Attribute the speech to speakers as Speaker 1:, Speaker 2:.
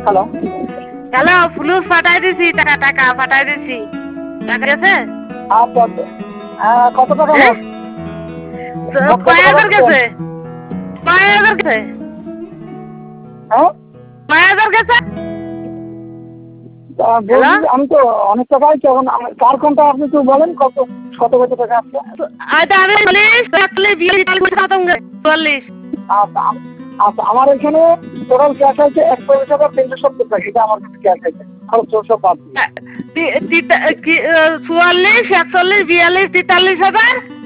Speaker 1: Hello
Speaker 2: hello, ফুলুস পাঠাই দিছি, টাকা পাঠাই দিছি। টাকা গেছে?
Speaker 1: আচ্ছা আচ্ছা। কত টাকা
Speaker 2: হ্যাঁ?
Speaker 1: মোট কত
Speaker 2: কয়
Speaker 1: টাকা
Speaker 2: হাজার
Speaker 1: দিচ্ছেন?
Speaker 2: গেছে? কয় হাজার গেছে?
Speaker 1: হ্যাঁ
Speaker 2: কয় হাজার গেছে? হ্যালো?
Speaker 1: বলছি আমি তো অনেক টাকাই তো এখন কার কোনটা আপনি একটু বলেন কত কত কত টাকা আসছে?
Speaker 2: আচ্ছা, আমি 40, 44,
Speaker 1: আচ্ছা আচ্ছা আমার এখানে টোটাল ক্যাশ আছে 41,370 টাকা, এটা আমার কাছে ক্যাশ আছে খরচ সব বাদ দিয়ে।
Speaker 2: 44, 46, 42, 43 হাজার